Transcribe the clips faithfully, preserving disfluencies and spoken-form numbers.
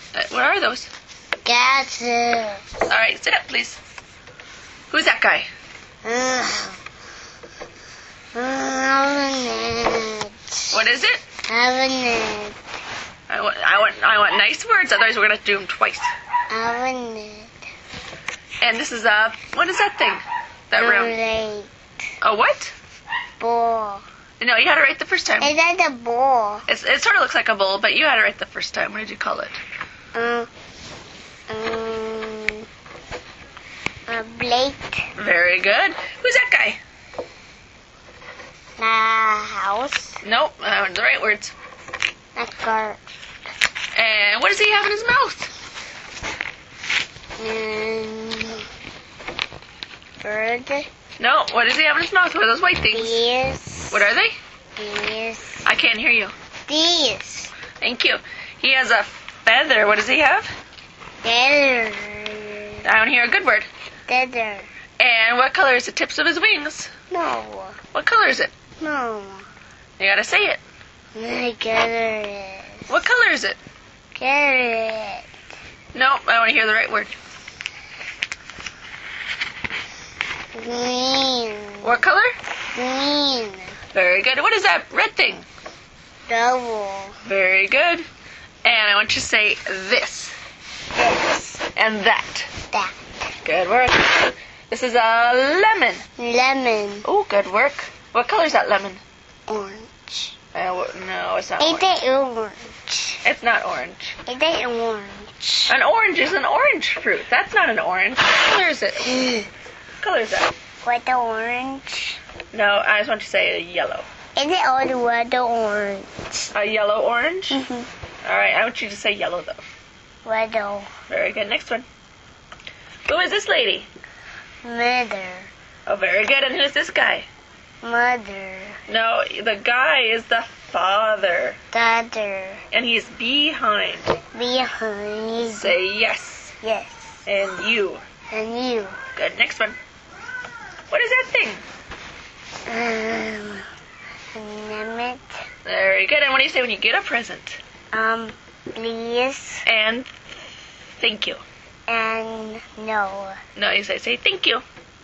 Uh, what are those? Gases. All right, sit up, please. Who's that guy? Uh, uh, What is it? Avenue. I want, I want, I want nice words. Otherwise, we're gonna have to do them twice. Avenue. And this is a what is that thing? That round? Late. A what? Ball. No, you had it right the first time. Is that a ball? It's, it sort of looks like a bowl, but you had it right the first time. What did you call it? Um. Um. A plate. Very good. Who's that guy? A house. Nope, I want the right words. A car. And what does he have in his mouth? Um. Bird. No, what does he have in his mouth? What are those white things? This. What are they? This. I can't hear you. This. Thank you. He has a feather. What does he have? Feather. I don't hear a good word. Feather. And what color is the tips of his wings? No. What color is it? No. You gotta say it. My color What color is it? is carrot. Nope, I want to hear the right word. Green. What color? Green. Very good. What is that red thing? Double. Very good. And I want you to say this. This. And that. That. Good work. This is a lemon. Lemon. Oh, good work. What color is that lemon? Orange. Uh, wh- no, it's not Is orange. it orange? It's not orange. Is it orange? An orange is an orange fruit. That's not an orange. What color is it? What color is that? What the orange? No, I just want you to say a yellow. Is it all the what the orange? A yellow orange? Mm-hmm. All right, I want you to say yellow, though. What the Very good. Next one. Who is this lady? mother? Oh, very good. And who's this guy? Mother. No, the guy is the father. Daughter. And he's behind. Behind. Say yes. Yes. And you. And you. Good. Next one. What is that thing? Um. Limit. Very good. And what do you say when you get a present? Um. Please. And thank you. And no. No, you say, say thank you.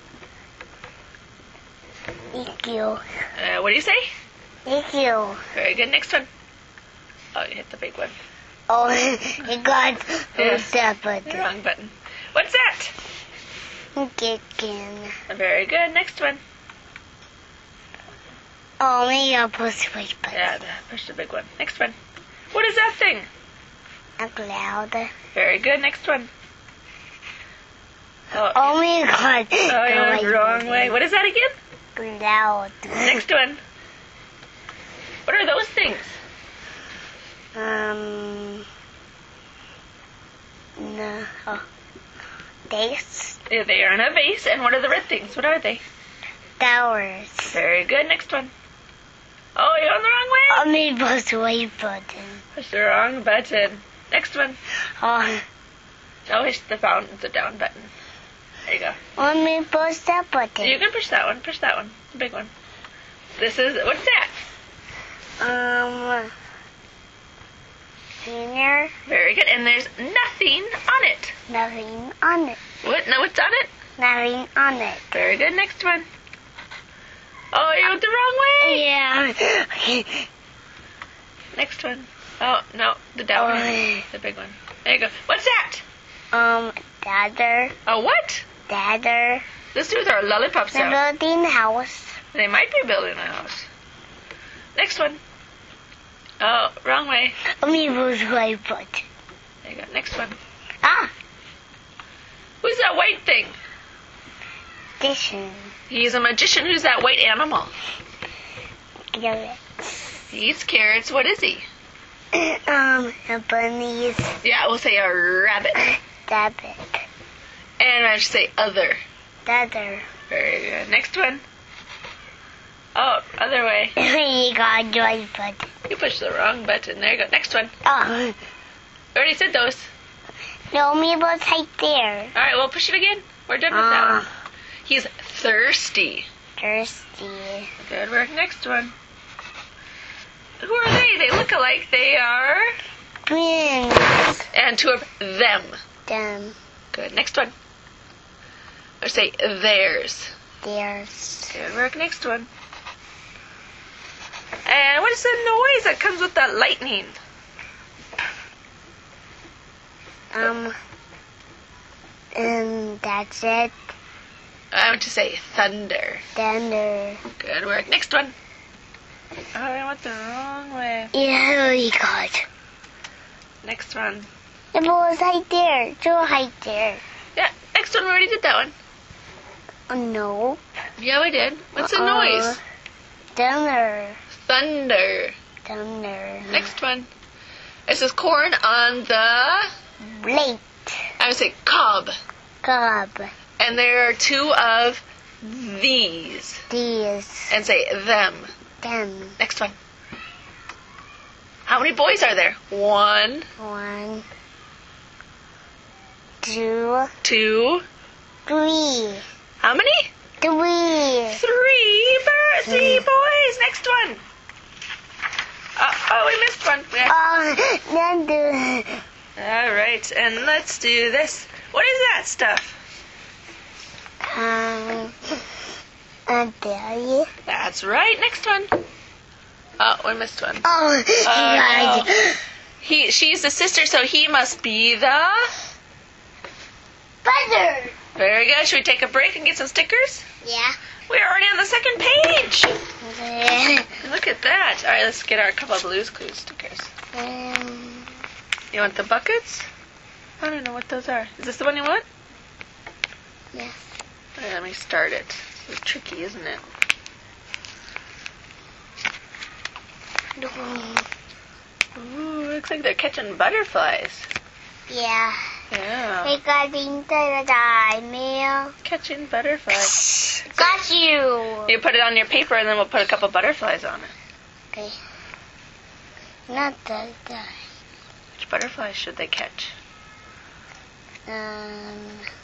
Thank you. Uh, what do you say? Thank you. Very good. Next one. Oh, you hit the big one. Oh, you got Yeah. that The button. wrong button. What's that? Kicking. Very good. Next one. Oh, maybe I'll push the white button. Yeah, push the big one. Next one. What is that thing? A cloud. Very good. Next one. Oh, Oh my god. oh you went the wrong button. way. What is that again? Cloud. Next one. What are those things? Um. No. Oh. This. Yeah, they are in a vase. And what are the red things? What are they? Towers. Very good. Next one. Oh, you're on the wrong way. Oh, maybe push the white button. Push the wrong button. Next one. Oh. Oh, push the down, the down button. There you go. Oh, maybe push that button. You can push that one. Push that one. The big one. This is, what's that? Um. Cleaner. Very good. And there's nothing on it. Nothing on it. What? No, what's on it? Nothing on it. Very good. Next one. Oh, you went the wrong way. Yeah. Next one. Oh, no. The down one. Oh. The big one. There you go. What's that? Um. Dadder. A what? Dadder. Let's do with our lollipop The sound. building house. They might be building a house. Next one. Oh, wrong way. Oh, maybe push the white button. There you go. Next one. Ah. Who's that white thing? Addition. He's a magician. Who's that white animal? Carrot. He eats carrots. What is he? um. A bunny's Yeah, we'll say a rabbit. rabbit. And I should say other. Dadder. Very good. Next one. Oh, other way. You got the white button. You pushed the wrong button. There you go. Next one. Oh. Already said those. No, maybe it's right there. All right, well, push it again. We're done with that one. Ah. He's thirsty. Thirsty. Good work. Next one. Who are they? They look alike. They are Twins. And two of them. Them. Good. Next one. Or say theirs. Theirs. Good work. Next one. And what is the noise that comes with that lightning? Um. And that's it. I want to say thunder. Thunder. Good work. Next one. Oh, I went the wrong way. Yeah, we got. Next one. The ball is right there. Two right there. Yeah, next one. We already did that one. Oh, no. Yeah, we did. What's the Uh-oh. noise? Thunder. Thunder. Thunder. Next one. It says corn on the, Blade. I would say cob. Cob. And there are two of these. These. And say them. Them. Next one. How many boys are there? One, One. Two. two, Three. how many? Three. Three, bir- three boys. Next one. Uh, oh, we missed one. Yeah. Oh, thunder. All right, and let's do this. What is that stuff? Um, a berry. That's right. Next one. Oh, we missed one. Oh, Uh, God. no. He, she's the sister, so he must be the. Butter. Very good. Should we take a break and get some stickers? Yeah. We're already on the second page. Um, Look at that. All right, let's get our couple of Blue's Clues stickers. You want the buckets? I don't know what those are. Is this the one you want? yes. All right, let me start it. It's tricky, isn't it? Ooh, looks like they're catching butterflies. Yeah. Yeah. They got into the diamond. Catching butterflies. Got you. You put it on your paper and then we'll put a couple butterflies on it. Okay. Not that guy. Which butterflies should they catch? Um,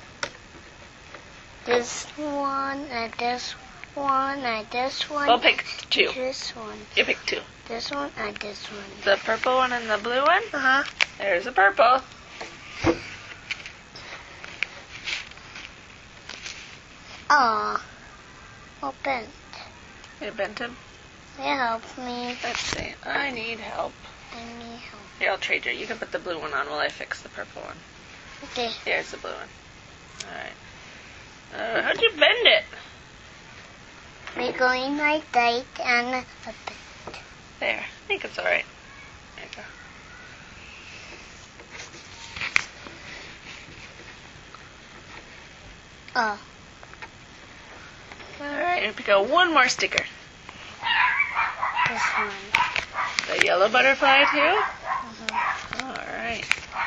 this one and this one and this one. We'll pick two. This one. You pick two. This one and this one. The purple one and the blue one? Uh huh. There's the purple. Oh. Open. You bent him? It helped me. Let's see. I need help. I need help. Here, I'll trade you. You can put the blue one on while I fix the purple one. Okay. Here's the blue one. Alright. Uh, how'd you bend it? We're going like that and open. There. I think it's alright. There you go. Oh. Alright, and pick out one more sticker. This one. The yellow butterfly too? Mm-hmm. Alright.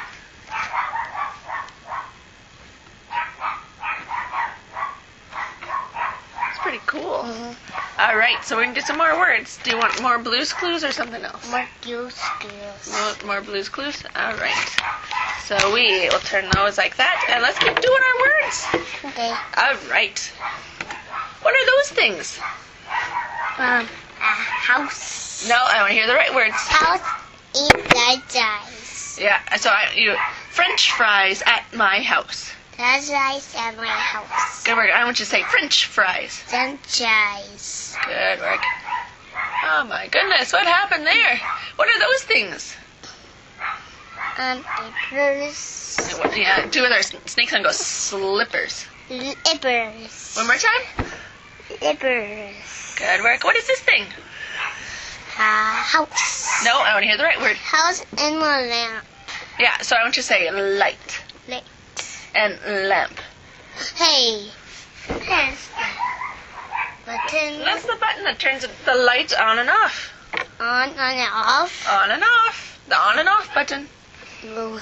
It's pretty cool. Mm-hmm. Alright, so we can do some more words. Do you want more Blue's Clues or something else? More use skills. More, more Blue's Clues? Alright. So we will turn those like that, and let's keep doing our words. Okay. Alright. What are those things? Um, a house. No, I want to hear the right words. House in the dice. Yeah, so I, you, French fries at my house. That's rice at my house. Good work. I want you to say French fries. Franchise. Good work. Oh my goodness, what happened there? What are those things? Um, papers. Yeah, do with our snakes and go slippers. Lippers. One more time. Lippers. Good work. What is this thing? Uh, house. No, I want to hear the right word. House in my lamp. Yeah, so I want you to say light Light. and lamp. Hey. Press the button That's the button that turns the lights on and off. on and off. On and off. The on and off button. Blue.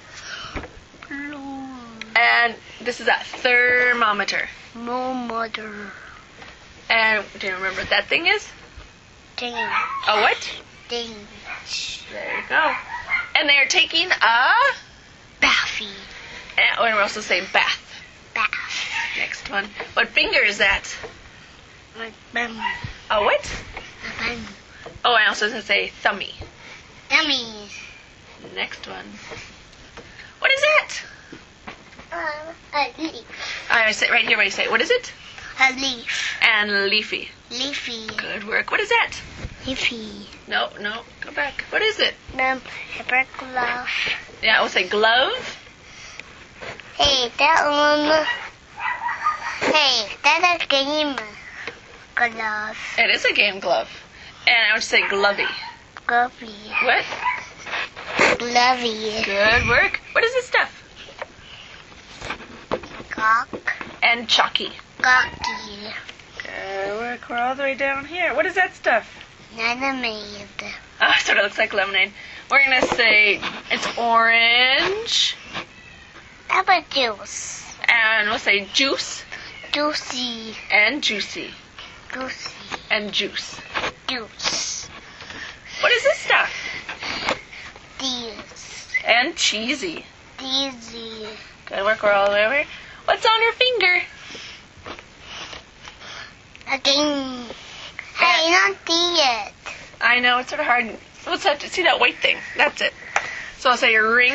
And this is a thermometer. No mother. And do you remember what that thing is? Ding. A what? Ding. There you go. And they are taking a... Baffy. And we also say bath. Bath. Next one. What finger is that? My bum. A what? My bum. Oh, I also say thummy. Dummy. Next one. What is it? Um, a leaf. I'm gonna say it right here. Where you say it. What is it? A leaf. And leafy. Leafy. Good work. What is that? Leafy. No, no. Go back. What is it? Um, paper glove. Yeah, we'll say glove. Hey, that one. Hey, that's a game glove. It is a game glove. And I would say glovey. Glovey. What? Glovey. Good work. What is this stuff? Gawk. And chalky. Gawky. Good work. We're all the way down here. What is that stuff? Lemonade. Oh, it sort of looks like lemonade. We're going to say it's orange. Apple juice. And we'll say juice. Juicy. And juicy. Juicy. And juice. Juice. What is this stuff? These. And cheesy. Easy. Good work. We're all the way over. What's on her finger? Again. Hey, not see it. I know, it's sort of hard. Let's have to see that white thing. That's it. So I'll say ring.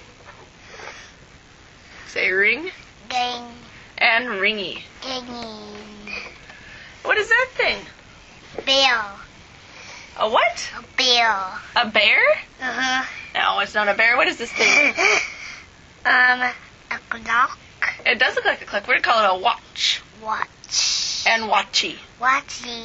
Say ring. Gang. And ringy. Ganging. What is that thing? Bill. A what? A bill. A bear? Uh-huh. No, it's not a bear. What is this thing? um, a clock. It does look like a clock. We're going to call it a watch. Watch. And watchy. Watchy.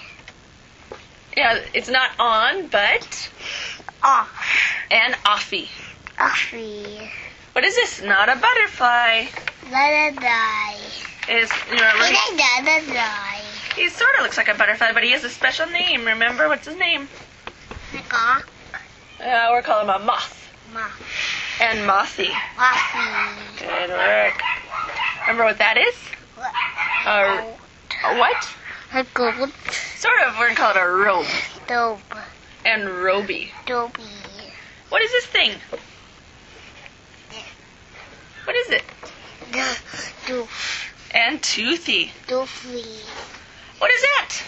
Yeah, it's not on, but... Off. And offy. Offy. What is this? Not a butterfly. Let it die. Is you know, really, Let it die. he sort of looks like a butterfly, but he has a special name. Remember? What's his name? The gawk. Uh, we're calling him a moth. Moth. And mothy. Mouthy. Good work. Remember what that is? A, a what? A goat. Sort of. We're going to call it a robe. Dope. And roby. Dopey. What is this thing? What is it? Doof. And toothy. Doofy. What is that?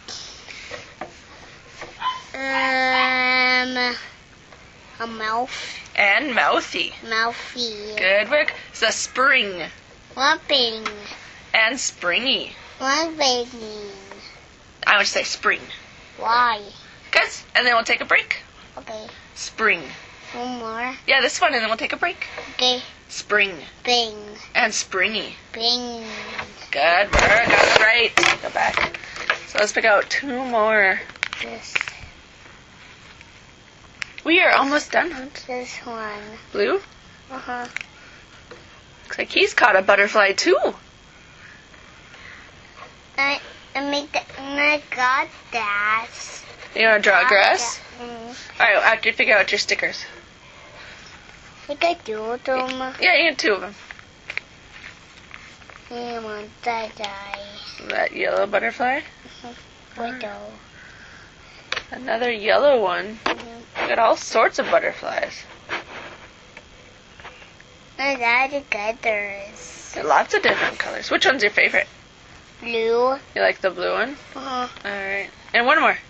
Um, a mouth. And mouthy. Mouthy. Good work. It's a spring. Whopping. And springy. Whopping. I would say spring. Why? Good. And then we'll take a break. Okay. Spring. One more. Yeah, this one, and then we'll take a break. Okay. Spring. Bing. And springy. Bing. Good work. Got it right. Go back. So let's pick out two more. This. We are almost done, Hunt. This one. Blue? Uh huh. Looks like he's caught a butterfly, too. I I make the, I got that. You want to draw a grass? Mm. All right, after you figure out your stickers. We could do them. Yeah, you get two of them. I want that guy. That yellow butterfly. Widow. Another yellow one. Mm-hmm. We got all sorts of butterflies. I got together. There are lots of different colors. Which one's your favorite? Blue. You like the blue one? Uh-huh. All right. And one more.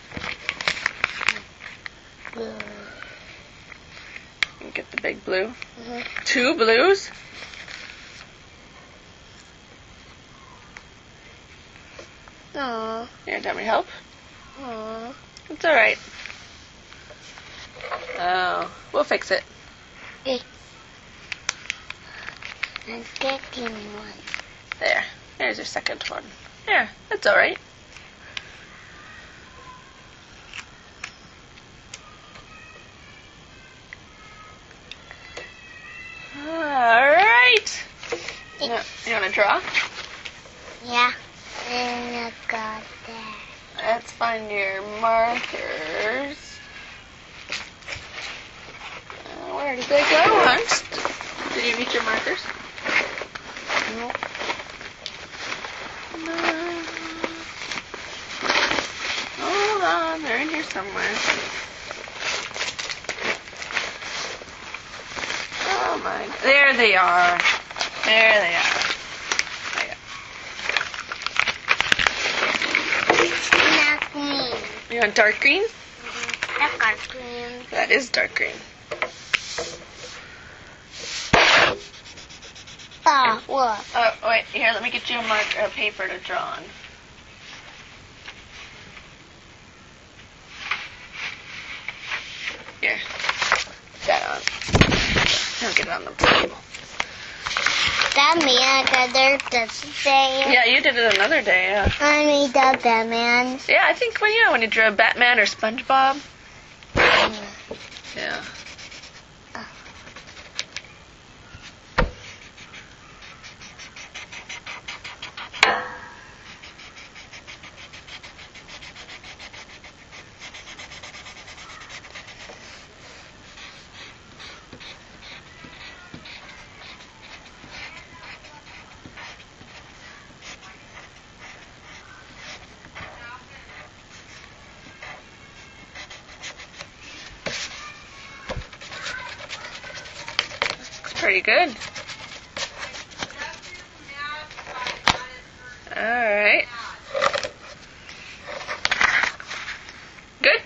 Blue. You get the big blue. Mm-hmm. Two blues? Aww. You want me to help? Aww. It's all right. Oh, we'll fix it. Hey. I'm getting one. There. There's your second one. There. That's all right. All right. You, know, you want to draw? Yeah. And I got that. Let's find your markers. Uh, where did they go, Hunt? Did you reach your markers? No. No. Hold on, they're in here somewhere. Oh my, there they are. There they are. There Not green. you go. You want dark green? Mm-hmm. That's dark green. That is dark green. Ah, what? Oh, wait, here, let me get you a marker, a paper to draw on. Here. Put that on. I'll get it on the table. That man got there the day. Yeah, you did it another day, yeah. I made that Batman. Yeah, I think when, you know, when you drew Batman or SpongeBob. Yeah. Pretty good. Alright. Good?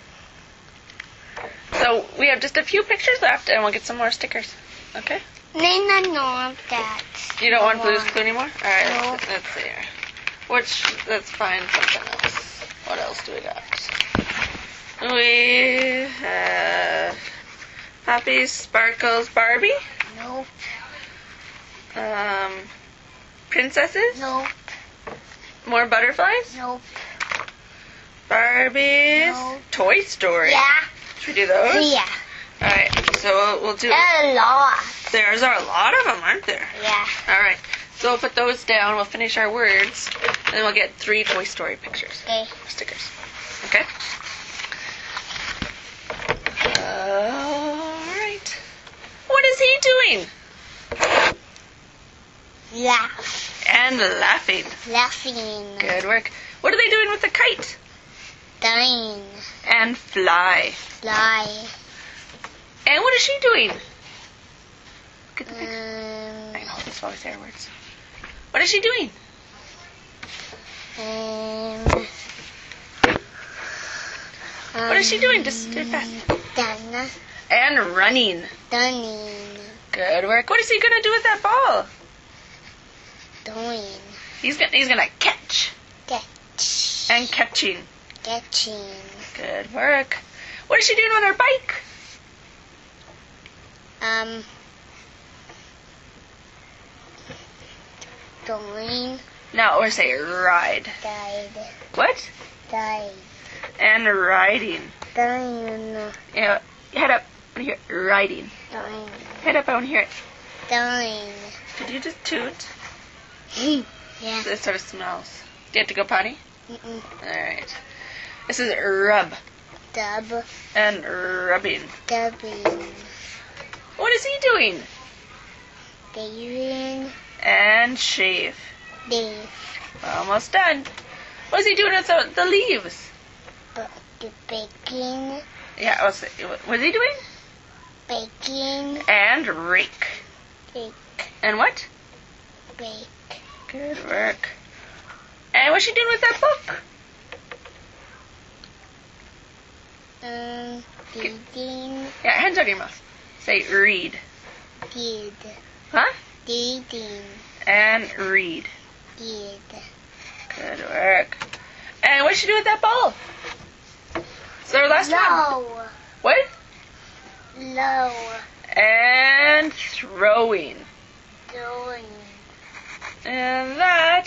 So we have just a few pictures left and we'll get some more stickers. Okay? Then I know that. You don't want Blue's Clue anymore? Alright, No. let's, let's see here. Which, let's find something else. What else do we got? We have Poppy, Sparkles, Barbie. Nope. Um, princesses? Nope. More butterflies? Nope. Barbies? No. Toy Story? Yeah. Should we do those? Yeah. Alright, so we'll, we'll do... A lot. There's a lot of them, aren't there? Yeah. Alright, so we'll put those down, we'll finish our words, and then we'll get three Toy Story pictures. Okay. Stickers. Okay? Alright. What is he doing? Laugh. And laughing. Laughing. Good work. What are they doing with the kite? Dying. And fly. Fly. And what is she doing? Look at the picture. Um, I know, that's why we say our words. What is she doing? um, What is she doing? Just do it fast. Done. And running. Dunning. Good work. What is he gonna do with that ball? Doing. He's gonna he's gonna catch. Catch. And catching. Catching. Good work. What is she doing on her bike? Um. Doing. No, or say ride. Died. What? Died. And riding. Dying. Yeah, head up. I want to hear it. Riding. Dying. Head up. I want to hear it. Dying. Did you just toot? Yeah. This sort of smells. Do you have to go potty? Mm-mm. Alright. This is rub. Dub. And rubbing. Dubbing. What is he doing? Bathing. And shave. Leaf. Almost done. What is he doing with the, the leaves? But the baking. Yeah, what's it, what is he doing? Baking. And rake. Bake. And what? Bake. Good work. And what's she doing with that book? Um. Reading. Yeah, hands on your mouth. Say read. Did. Huh? Reading. And read. Did. Good work. And what's she doing with that ball? Is our last one? Low. What? Low. And throwing. Going. And that